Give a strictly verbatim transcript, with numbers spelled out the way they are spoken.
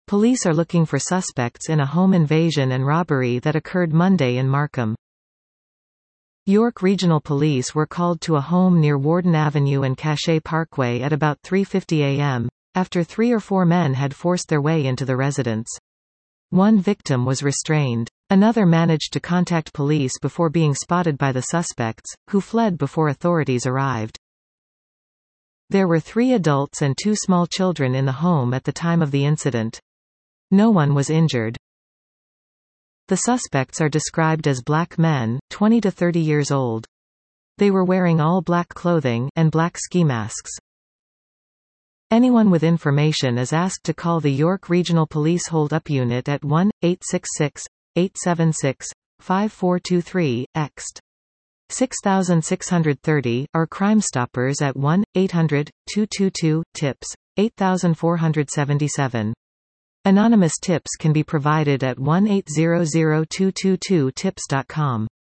Police are looking for suspects in a home invasion and robbery that occurred Monday in Markham. York Regional Police were called to a home near Warden Avenue and Cachet Parkway at about three fifty a m, after three or four men had forced their way into the residence. One victim was restrained. Another managed to contact police before being spotted by the suspects, who fled before authorities arrived. There were three adults and two small children in the home at the time of the incident. No one was injured. The suspects are described as black men, twenty to thirty years old. They were wearing all black clothing, and black ski masks. Anyone with information is asked to call the York Regional Police Hold-Up Unit at one eight six six, eight seven six, five four two three, ext. six six thirty, or Crime Stoppers at one eight hundred, two two two, TIPS, eight four seven seven. Anonymous tips can be provided at one eight zero zero two two two tips dot com.